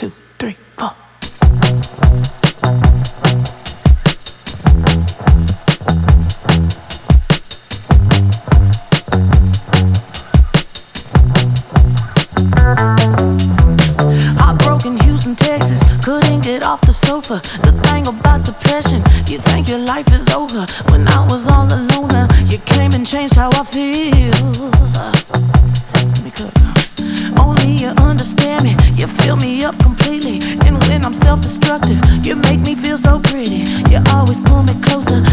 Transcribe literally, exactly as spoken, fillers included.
two, three, four. Heartbroken Houston, Texas, couldn't get off the sofa. The thing about depression, you think your life is over. When I was all alone, uh, you came and changed how I feel. Let me cook. Only you understand me, you fill me up completely. And when I'm self-destructive, you make me feel so pretty. You always pull me closer,